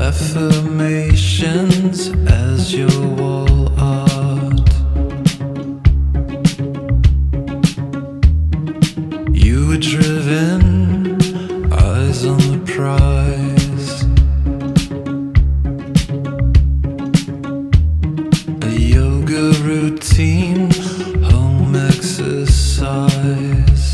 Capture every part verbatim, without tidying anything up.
affirmations as your wall art. You were driven, eyes on the prize. A yoga routine, home exercise.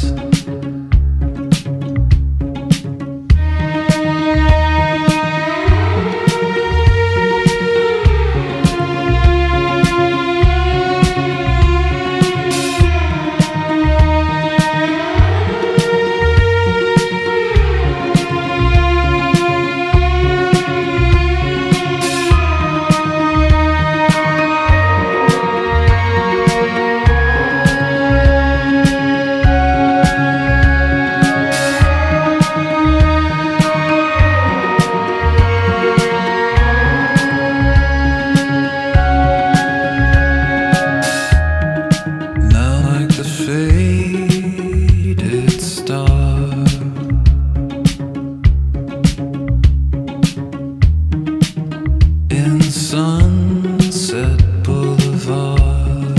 Faded star, in Sunset Boulevard,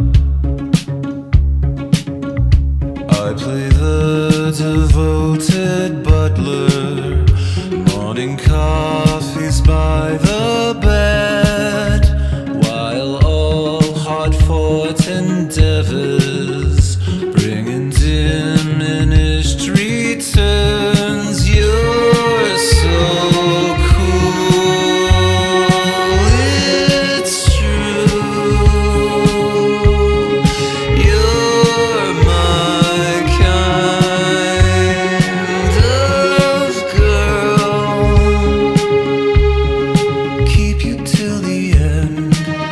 I play the devoted butler, morning coffees by the bed, while all hard-fought endeavors bringing diminished returns. You're so cool, it's true. You're my kind of girl. Keep you till the end.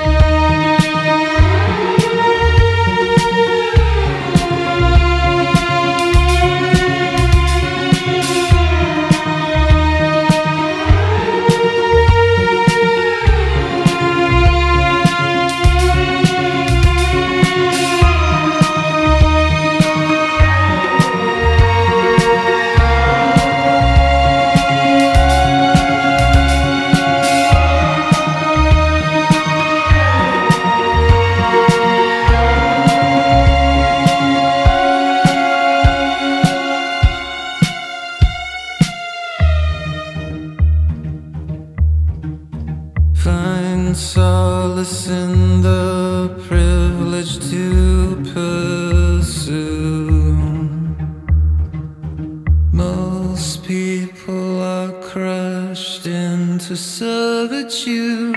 Find solace in the privilege to pursue. Most people are crushed into servitude.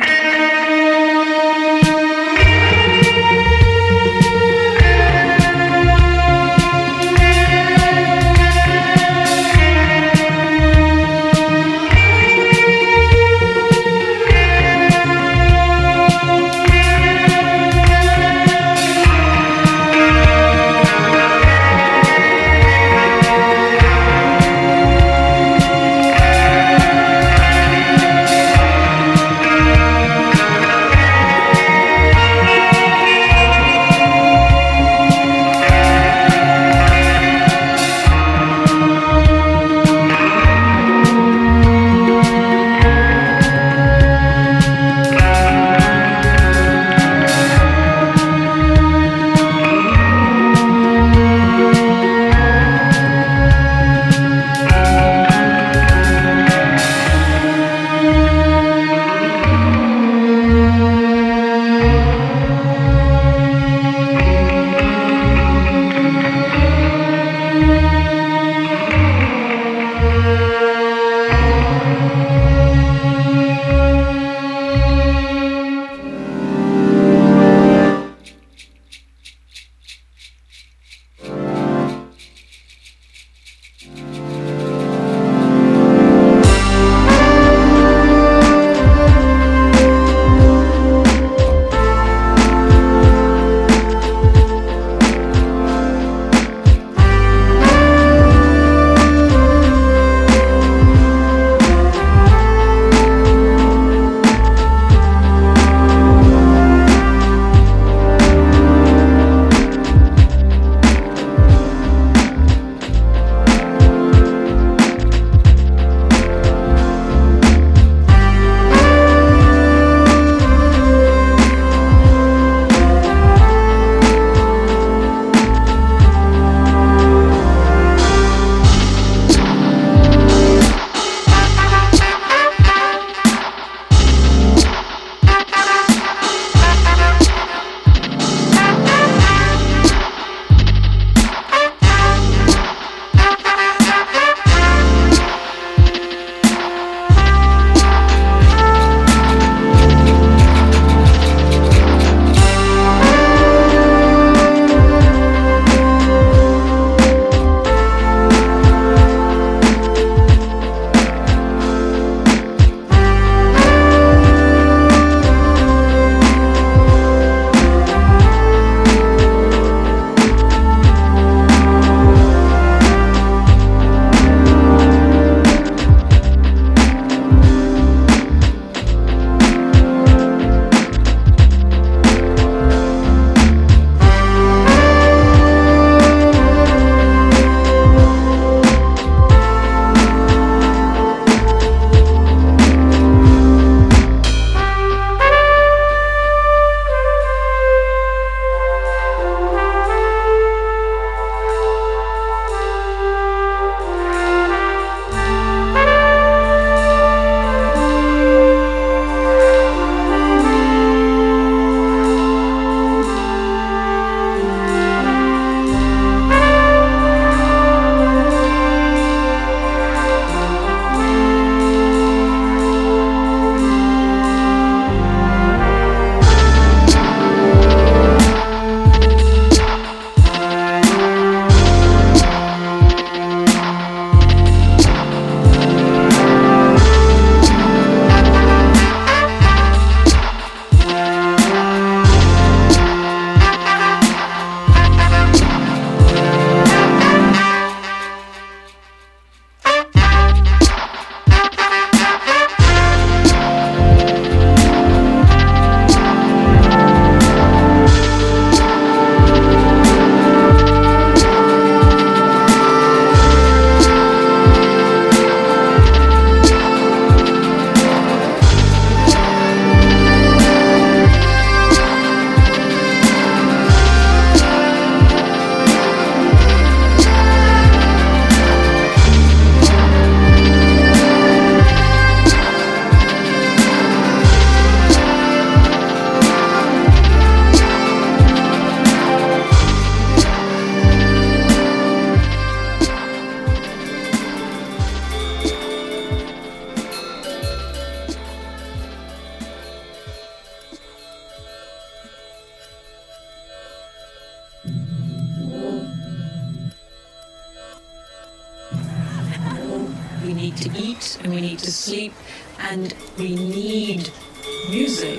and we need to sleep and we need music.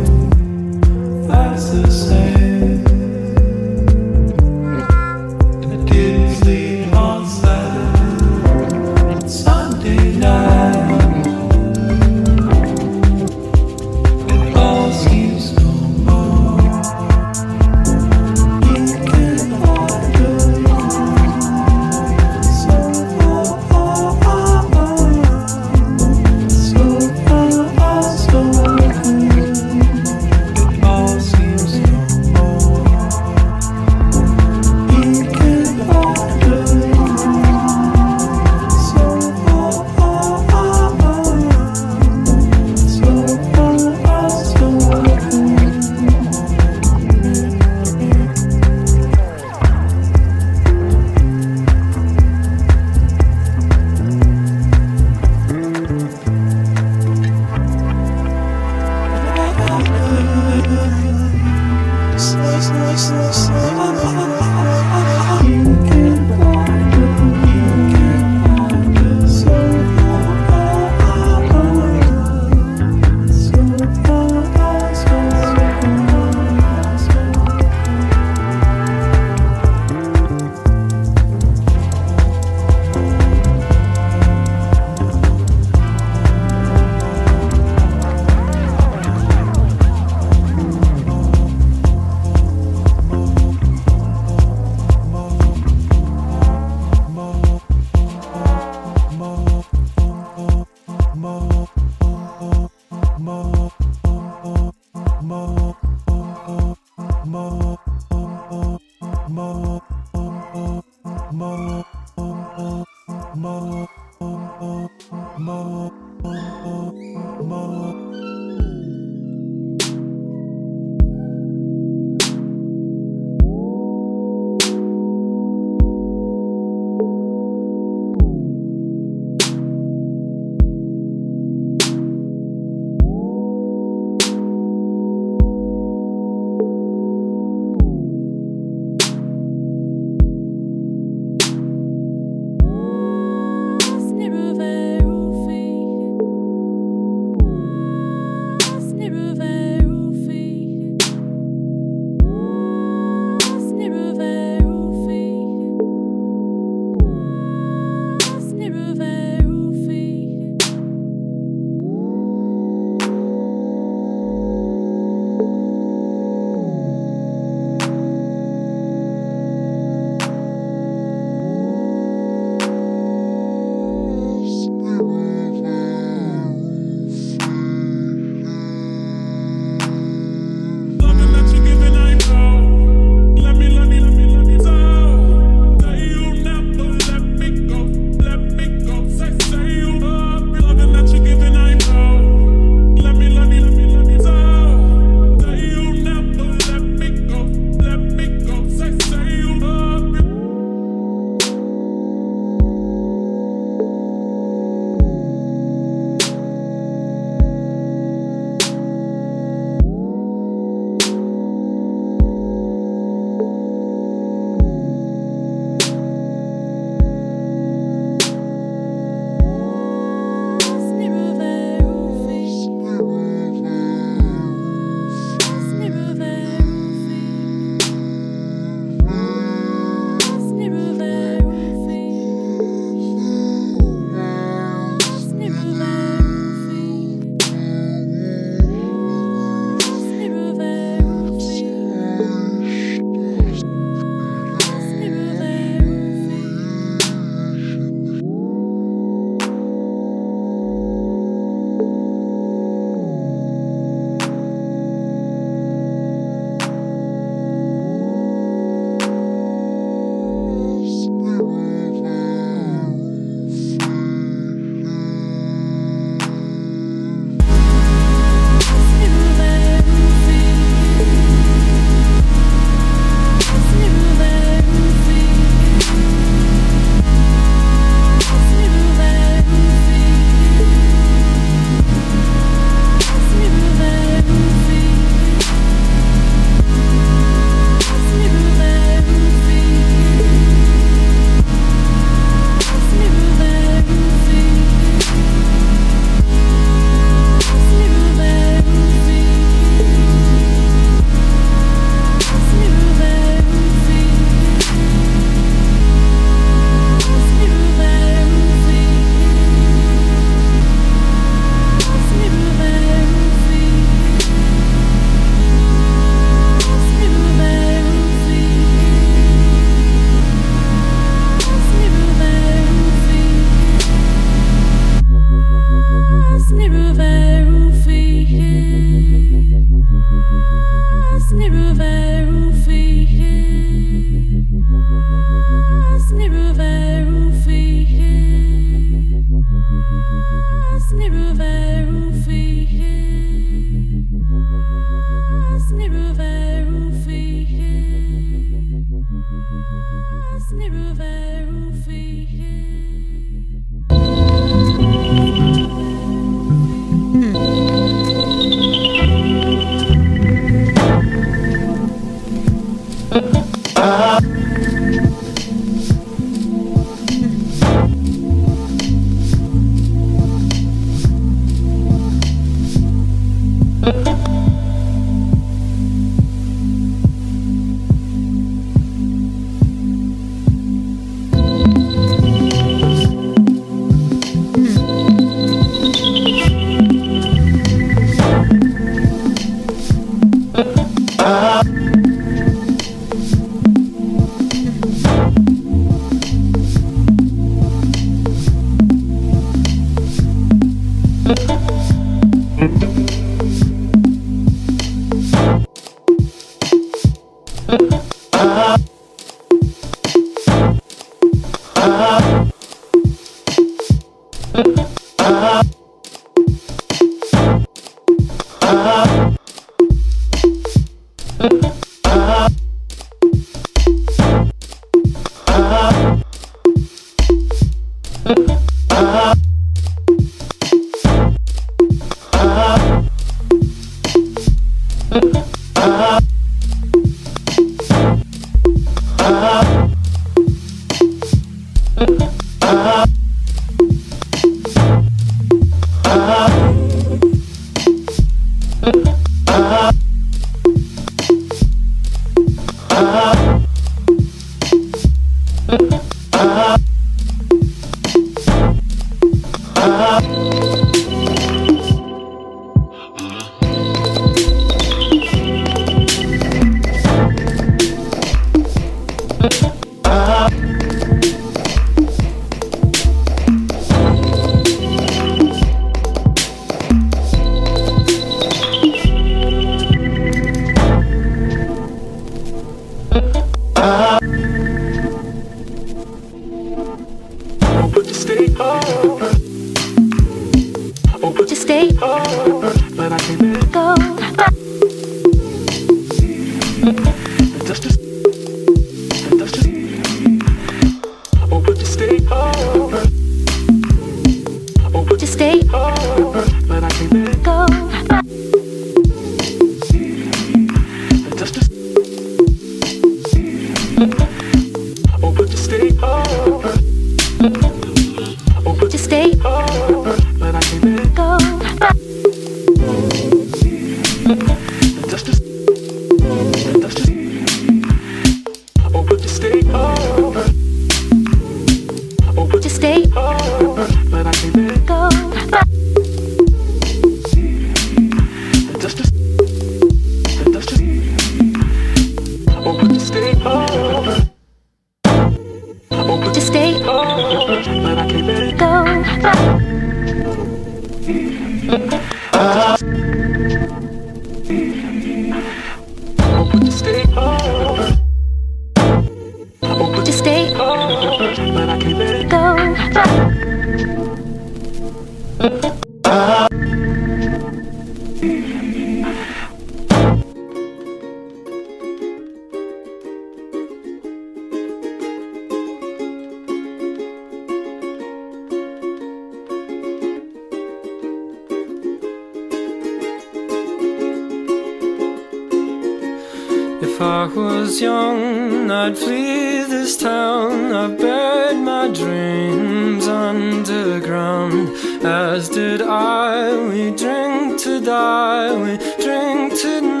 If I was young, I'd flee this town. I've buried my dreams underground, as did I. We drink to die, we drink tonight.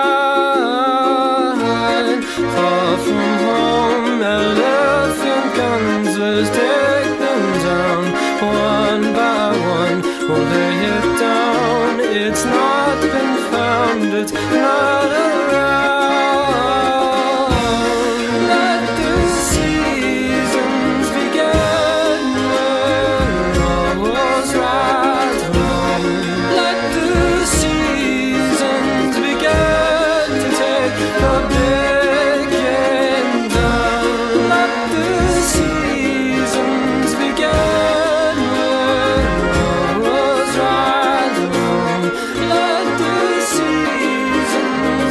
Far from home, elephant guns, let's take them down. One by one, we'll lay it down. It's not been found, it's not around. Seasons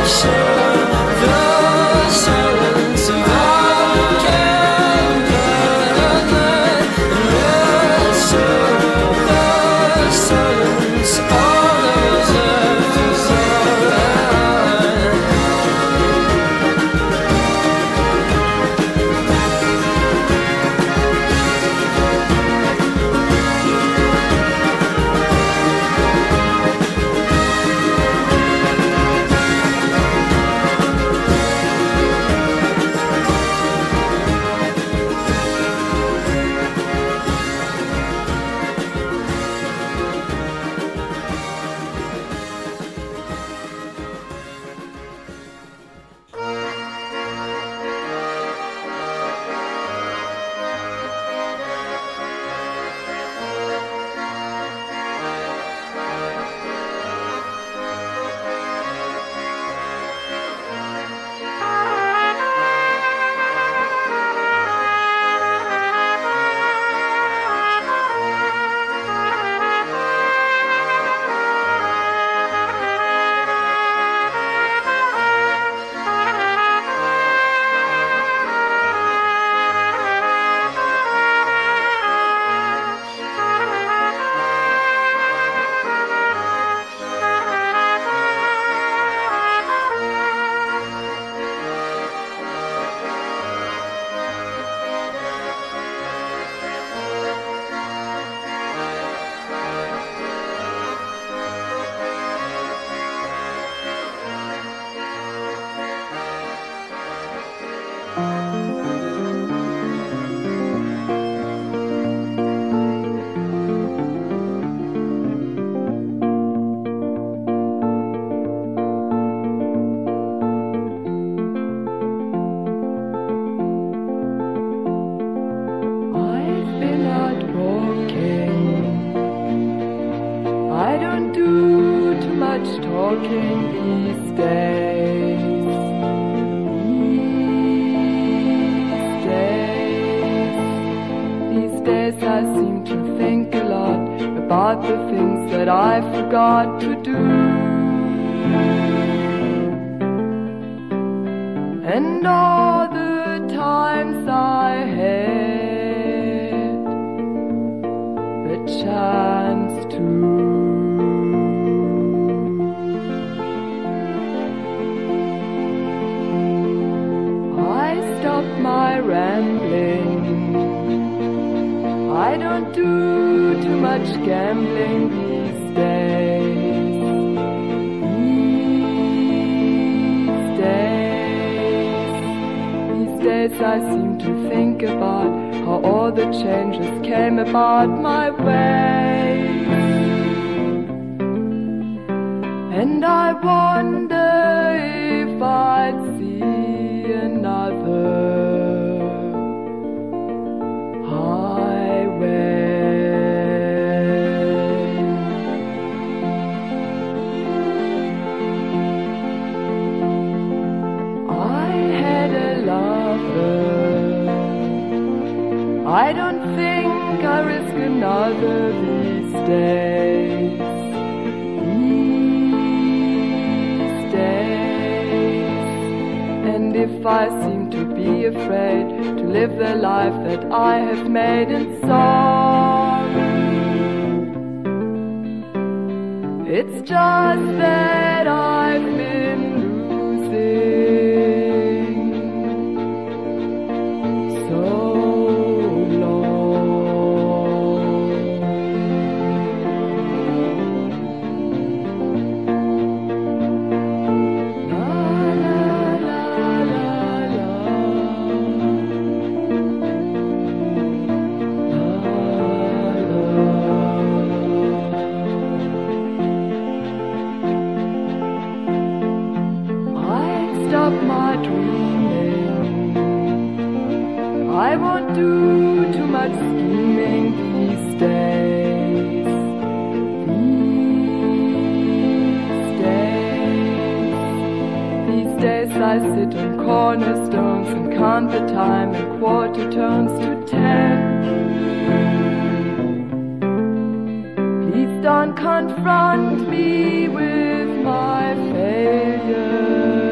Don't confront me with my failure.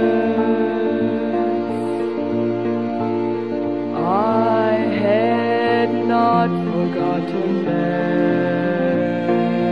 to bed.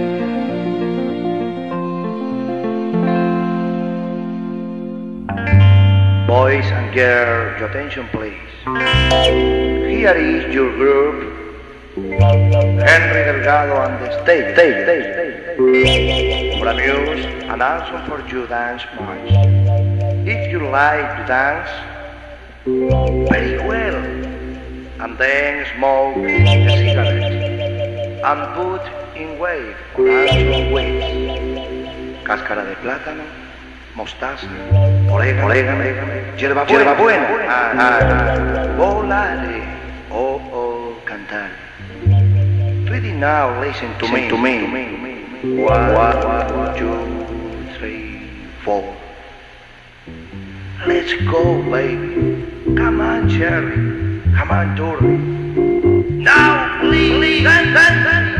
Boys and girls, your attention please. Here is your group, Henry Delgado and the stage, stage, stage, stage. For amuse and also for you dance march. If you like to dance, very well, and then smoke a cigarette and put in wave for answer waves. Cáscara de plátano, mostaza, orégano, orégano, hierba buena, hierba buena, ah, ah, volare, oh, oh, cantar. Ready now, listen to me, to me, to me. One, one, two, three, four. Let's go, baby. Come on, Cherry. Come on, Dory. Now, please, please, dance, dance, dance.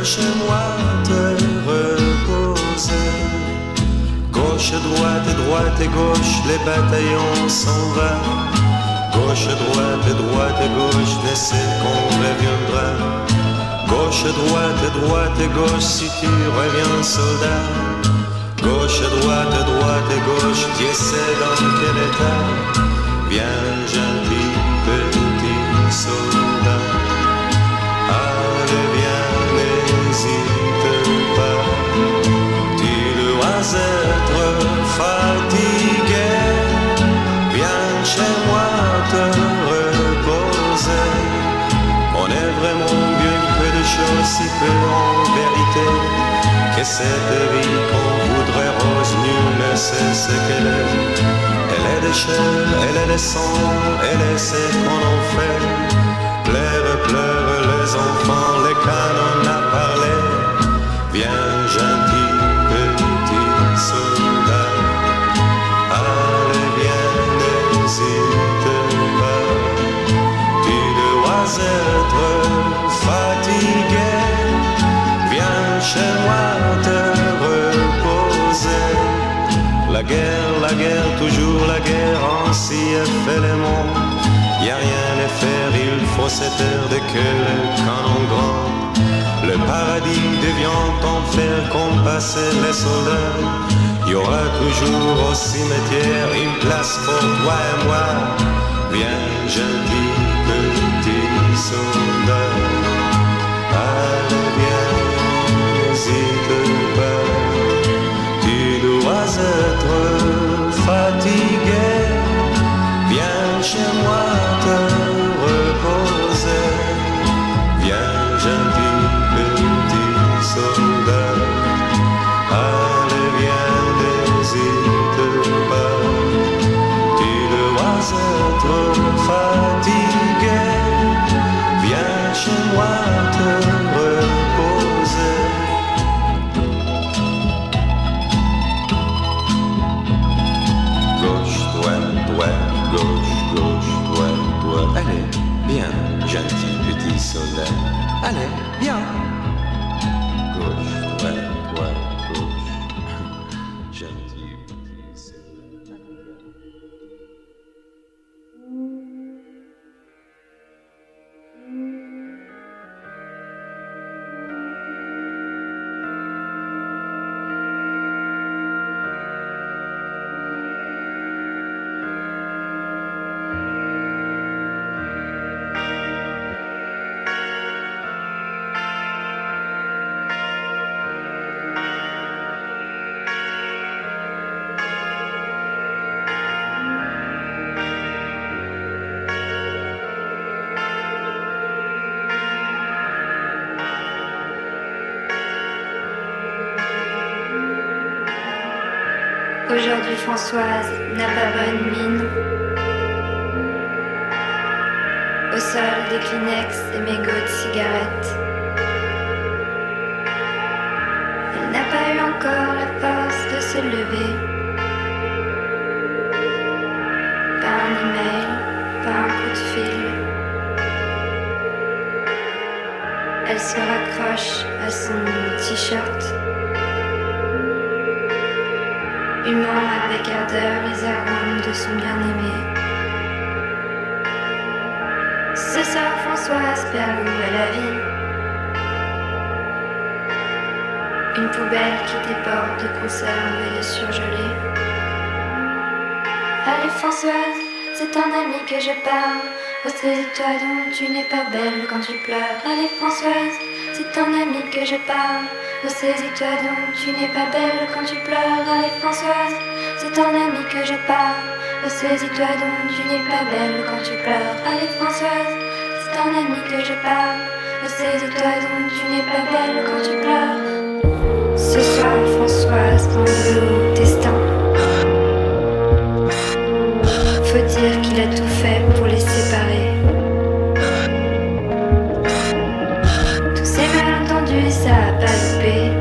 chez moi te reposer. Gauche, droite, droite et gauche, les bataillons s'en vont. Gauche, droite, droite et gauche, laissez qu'on reviendra. Gauche, droite, droite et gauche, si tu reviens soldat. Gauche, droite, droite et gauche, tu sais dans quel état. Viens, gentil petit soldat. Allez, viens, n'hésite pas. Tu dois être fatigué. Viens chez moi te reposer. On est vraiment bien peu de choses, si peu en vérité. Que cette vie qu'on voudrait rose, nul ne sait ce qu'elle est. Elle est de chair, elle est de sang, elle est ce qu'on en fait. Pleure, pleure les enfants, les canons à parler. Viens, gentil petit soldat. Allez, viens, n'hésite pas. Tu dois être fatigué. Viens chez moi te reposer. La guerre, la guerre, toujours la guerre, ainsi est fait le monde. Y a rien à faire, il faut se taire de que le canon grand. Le paradis devient enfer quand passent les soldats. Y aura toujours au cimetière une place pour toi et moi. Viens, gentil petit soldat. Allez, viens, n'hésite pas. Tu dois être fatigué. Viens chez moi te reposer. Viens, gentil petit soldat. Allez, viens, n'hésite pas. Tu dois être fatigué. Viens chez moi te reposer. Gauche, droite, droite, gauche, gauche, droite, droite. Allez, viens, gentil petit soldat. Allez, viens. Gauche, droite, droite, gauche. Gentil petit soldat. Aujourd'hui Françoise n'a pas bonne mine. Au sol des Kleenex et mégots de cigarettes. Elle n'a pas eu encore la force de se lever. Pas un email, pas un coup de fil. Elle se raccroche à son t-shirt. Humant avec ardeur les arômes de son bien-aimé. Ce soir Françoise perd goût à la vie. Une poubelle qui déborde de conserves et de surgelés. Allez Françoise, c'est ton ami que je parle. Ressaisis-toi donc, tu n'es pas belle quand tu pleures. Allez Françoise, c'est ton ami que je parle. Ressaisis-toi donc, tu n'es pas belle quand tu pleures. Allez Françoise, c'est ton ami que je parle. Ressaisis-toi donc, tu n'es pas belle quand tu pleures. Allez Françoise, c'est ton ami que je parle. Ressaisis-toi donc, tu n'es pas belle quand tu pleures. Ce soir Françoise en veut au destin. Faut dire qu'il a tout fait pour les séparer. Tous ces malentendus, ça a pas loupé.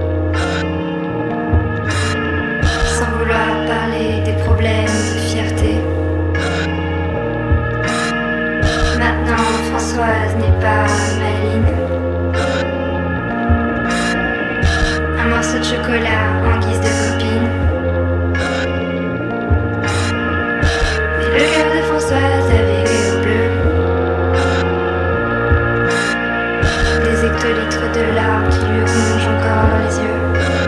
Sans vouloir parler des problèmes de fierté. Maintenant Françoise n'est pas maligne. morceau de chocolat en guise de copine. Mais le cœur de Françoise avait au bleu des hectolitres de larmes qui lui rongent encore dans les yeux.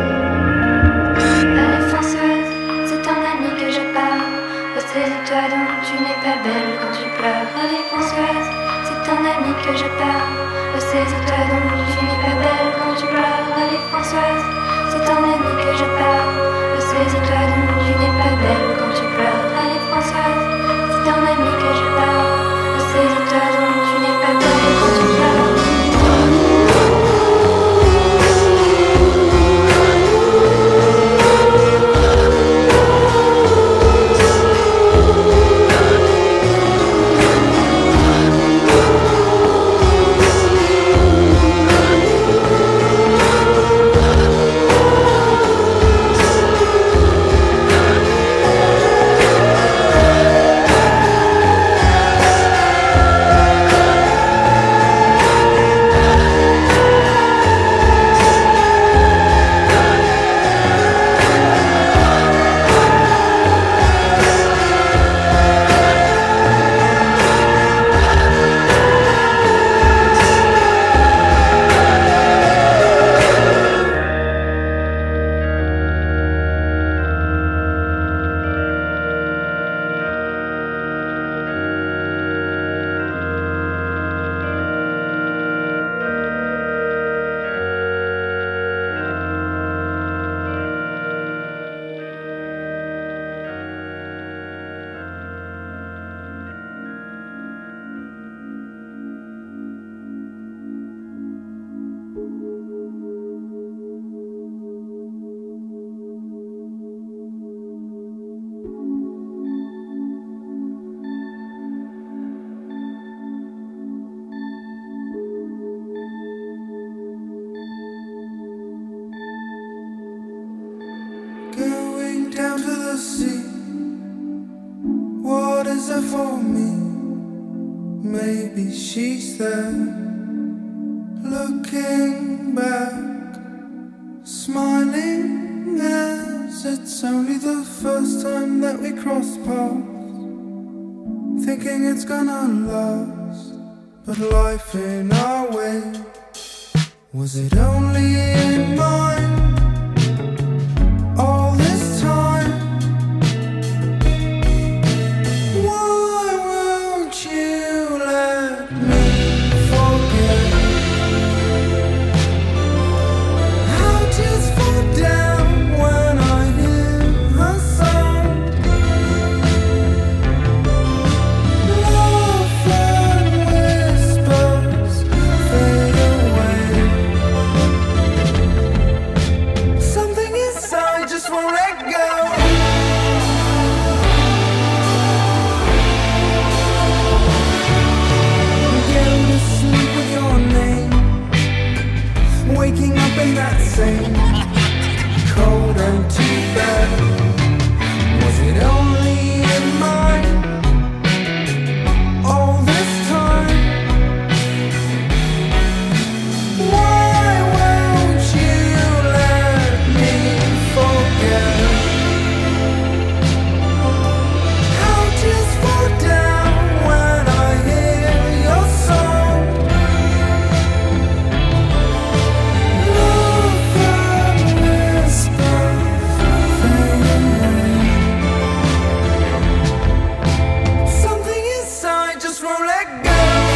Allez Françoise, c'est ton ami que je parle. Ressaisis-toi donc, tu n'es pas belle quand tu pleures. Allez Françoise, c'est ton ami que je parle. Ressaisis-toi donc, tu n'es pas belle quand tu pleures. Allez Françoise, c'est ton ami que je parle. Ressaisis-toi donc, tu n'es pas belle quand tu pleures. Allez Françoise, c'est ton ami que je parle. Ressaisis-toi donc, tu n'es pas belle quand tu pleures. Going down to the sea, what is there for me? Maybe she's there, looking back, smiling as it's only the first time that we cross paths, thinking it's gonna last, but life in our way. Was it only in mine? All this time, why won't you let me forget? How tears fall down when I hear her song. Love and whispers fade away. Something inside just won't let go. Getting to sleep with your name, waking up in that same cold empty bed. Was it only in mine all this time? Why won't you let me forget? How tears fall down when I hear your song. Love and whispers fade away. Something inside just won't let go.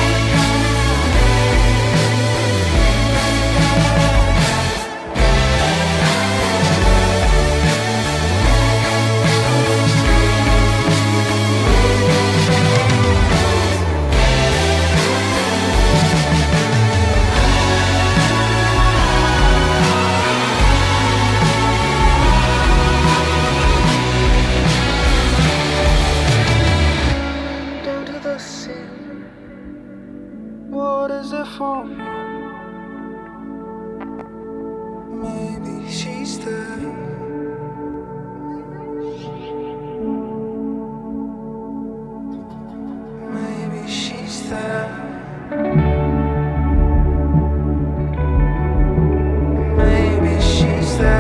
Down to the sea, what is it for? Maybe she's there. Maybe she's there. Maybe she's there.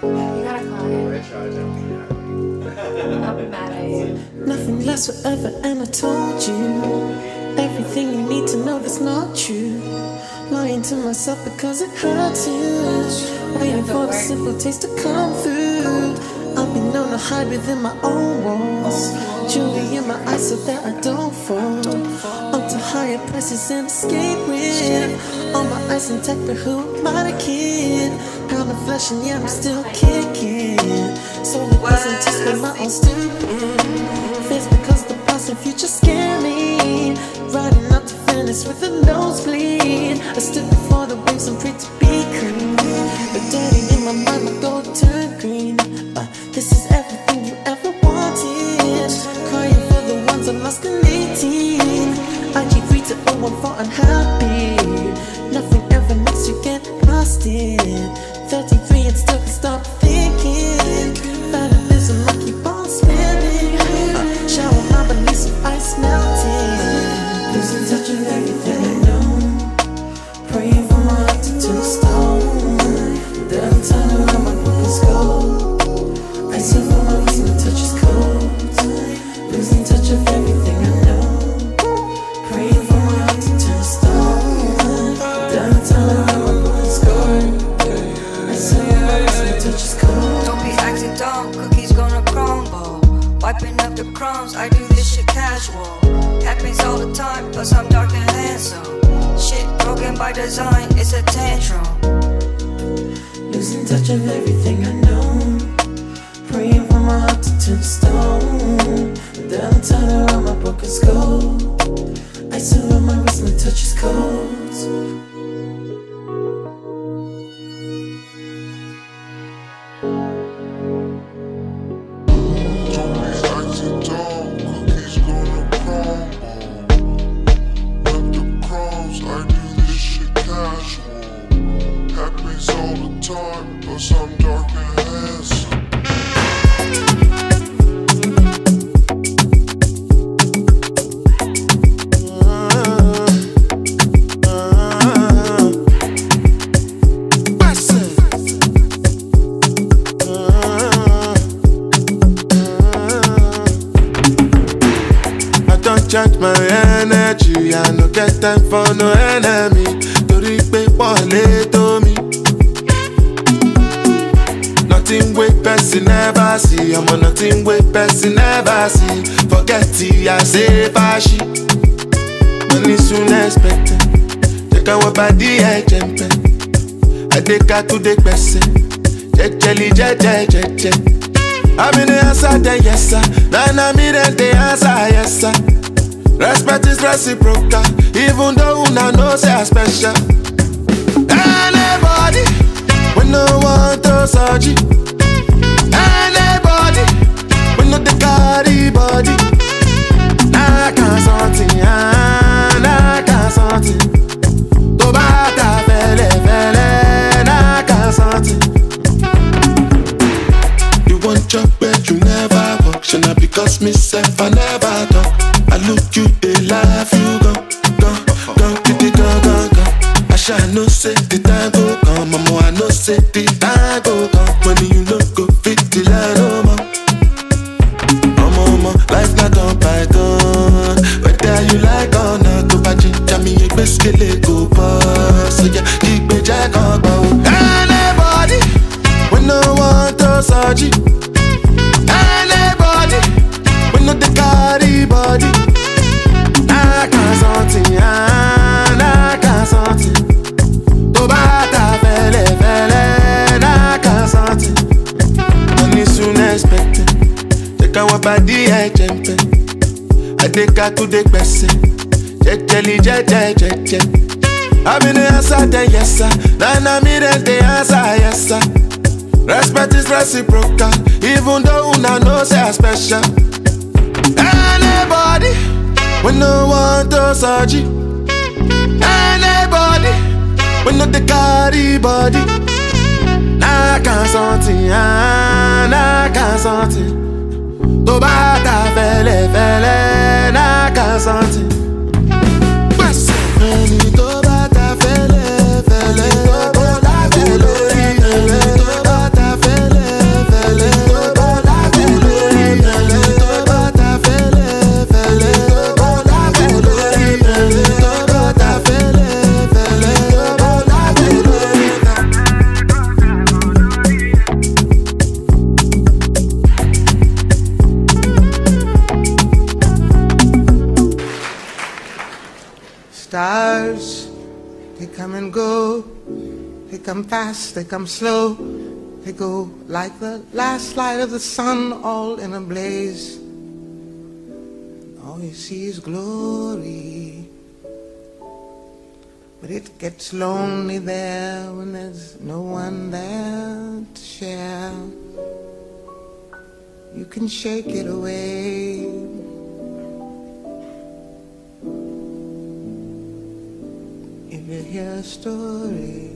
You gotta call it. I'll be mad at you. Nothing lasts forever, and I told you everything you need to know that's not true. Lying to myself because it hurts you. Waiting for the simple taste to come through. I've been known to hide within my own walls. Jewelry in my eyes so that I don't fall. Up to higher places and escape with all my eyes intact, but who am I, the kid? Pound of flesh and yeah, I'm still kicking. So it wasn't just for my own stupid fears, because the past and future scare me. Riding up to finish with a nosebleed. I stood before the waves and prayed to be clean. But daddy, in my mind, my gold turned green. uh, This is everything you ever wanted. Crying for the ones I lost in eighteen. I G three to oh one for unhappy. Nothing ever makes you get lost in. Thirty-three and still can stop thinking. Fatalism, I keep on spinning. uh, Shower my beliefs of ice melting. Losing touch of everything I know. Praying for my heart to turn to stone. Then I'm turning around my broken skull. I still feel my reason to touch is cold. Losing touch of everything I know. Praying for my heart to turn to stone. Then I'm turning around my broken skull. I still feel my reason to touch is cold. Don't be acting dumb, cookies gonna crumble. Wiping up the crumbs, I do this shit casual. Happens all the time, plus I'm dark and handsome. Shit broken by design, it's a tantrum. Losing touch of everything I know. Praying for my heart to turn to stone. Then I'm turning around my broken skull. I still on my wrist, my touch is cold. Charge my energy, I no get time for no enemy. Torí pé wọlé tó mi. Nothing wey person never see, I'm on nothing wey person never see. Forget it, I say fashi. Money soon expected. Take our body, I jump. I take her to the person. Jejeli, jeje, jeje. I'm in the answer, then yes sir. Then I'm in the answer, yes sir. Respect is reciprocal, even though una know say I special. Anybody, we no want to surgery. Anybody, we no the carry body. I can't something, I can't something. To bata fele fele, I can't something. You want job where you never work, should not because myself I never talk. I look you, they laugh, you go, go, go, go, go, go, go. I shall no say the time go come, mama, I no say the time go come. When you look go fit the line, no more. No more, more, life not on python. Whether you like or not, go back in, jammy, you best get it, go pass. So yeah, keep me jack on, go. Anybody, we no want to surgery. Anybody, we no the carry body. I can't something, I can't something. To bata fele fele, I can't something. Money soon expected. Take our body, I jump. I take her to the person. Jejeli, jeje, jeje. I'm in the answer, then yes sir. Then I'm in the answer, yes sir. Respect is reciprocal, even though una know say I special. Anybody, we no want to surgery. Anybody, we no the carry body. I can't something, I can't something. To bata fele fele, I can't something. To bata fele fele, to bata fele fele, to bata fele. come and go. They come fast, they come slow. They go like the last light of the sun, all in a blaze. All you see is glory. But it gets lonely there when there's no one there to share. You can shake it away. If you hear a story,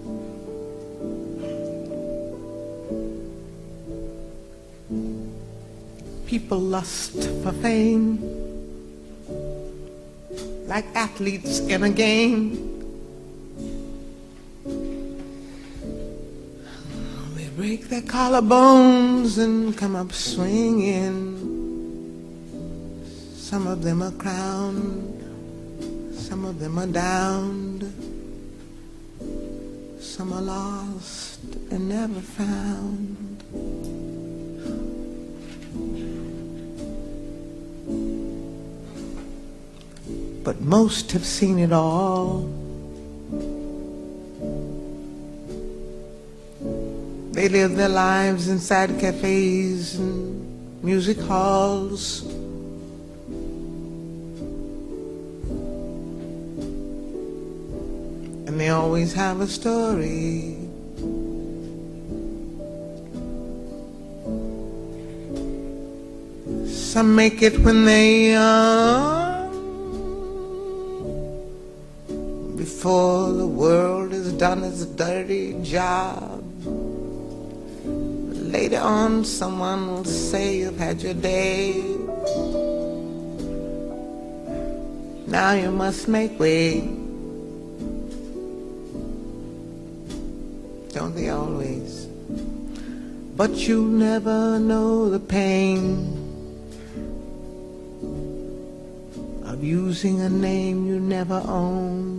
people lust for fame like athletes in a game. They break their collarbones and come up swinging. Some of them are crowned, some of them are downed, some are lost and never found. But most have seen it all. They live their lives inside cafes and music halls. And they always have a story. Some make it when they young, before the world has done its dirty job. Later on, someone will say you've had your day. Now you must make way. Don't they always? But you never know the pain of using a name you never owned.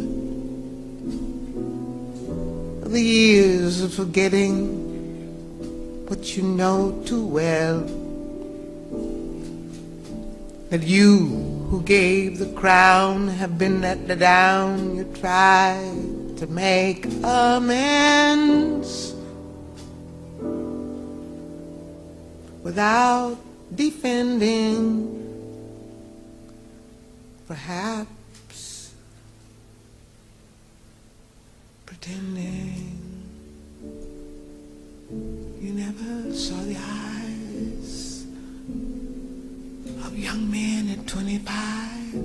The years of forgetting what you know too well, that you who gave the crown have been let down. You try to make amends without defending, perhaps pretending. You never saw the eyes of young men at twenty-five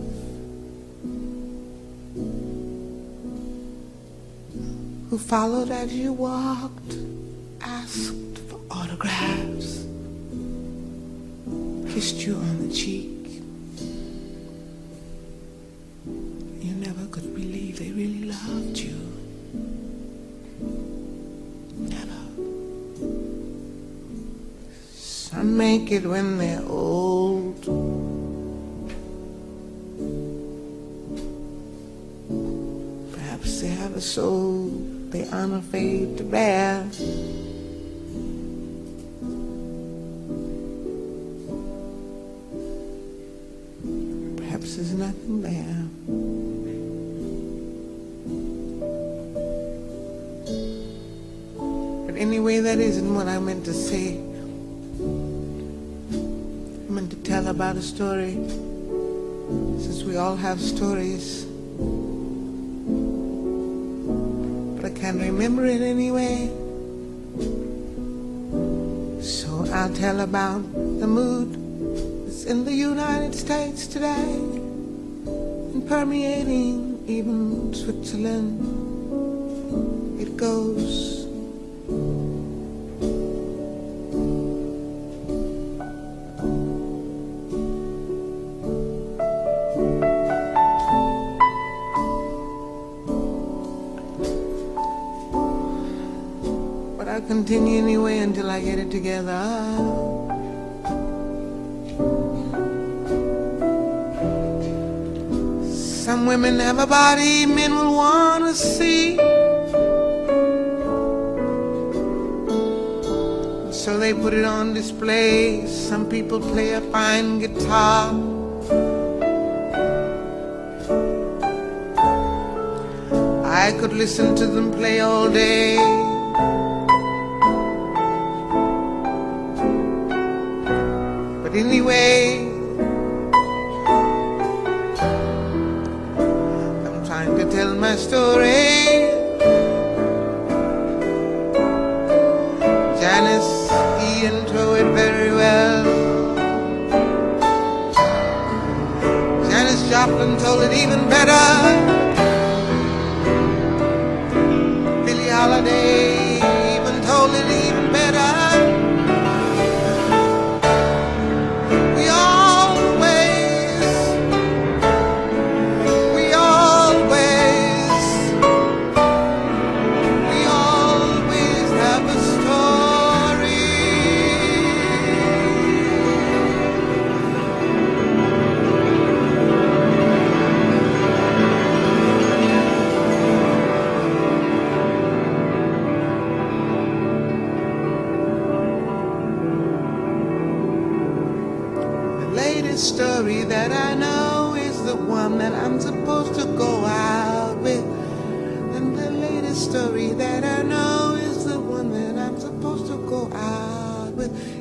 who followed as you walked, asked for autographs, kissed you on the cheek. You never could believe they really loved you. Some make it when they're old. Perhaps they have a soul they aren't afraid to bear. Perhaps there's nothing there. But anyway, that isn't what I meant to say. I meant to tell about a story, since we all have stories. But I can't remember it anyway. So I'll tell about the mood that's in the United States today, and permeating even Switzerland. It goes. Continue anyway until I get it together. Some women have a body men will want to see, so they put it on display. Some people play a fine guitar. I I could listen to them play all day. But anyway, I'm trying to tell my story. Janis Ian told it very well. Janis Joplin told it even better. Billie Holiday even told it even better. We always, we always, we always have a story. Story that I know is the one that I'm supposed to go out with. And the latest story that I know is the one that I'm supposed to go out with.